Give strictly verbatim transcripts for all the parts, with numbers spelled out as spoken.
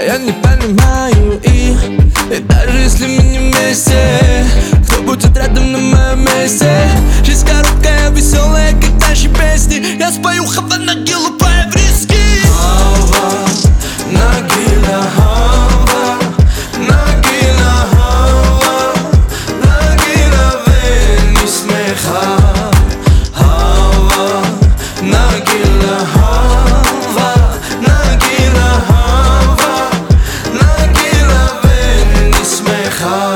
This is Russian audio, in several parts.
я не понимаю их. И даже если мы не вместе, кто будет рядом на моем месте? Жизнь короткая, веселая, как наши песни. Я спою Хавана Гилу по-еврейски. Хава, Нагиля, Хава, Нагиля, Хава, Нагиля, вени смеха. Хава, Нагиля, Хава, Нагиля, Хава, Нагиля, вени смеха.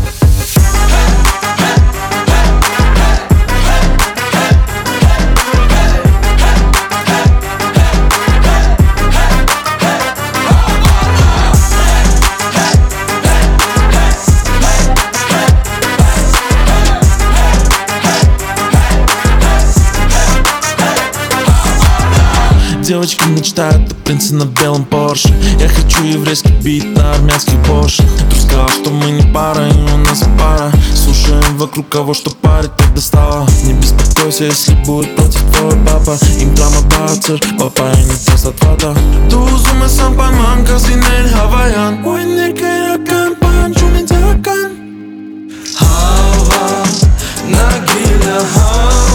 Девочки мечтают о принце на белом Порше. Я хочу еврейский бит на армянских бошах. Друг сказал, что мы не пара, и у нас пара. Слушаем вокруг кого, что парит, так достало. Не беспокойся, если будет против твой папа. Им драма бацер, папа и не тест от фата. Du summe sampaman, kasinel Hawaiian. Уинер кайракан, панчу не дякан. Хава, Нагиля, Хава.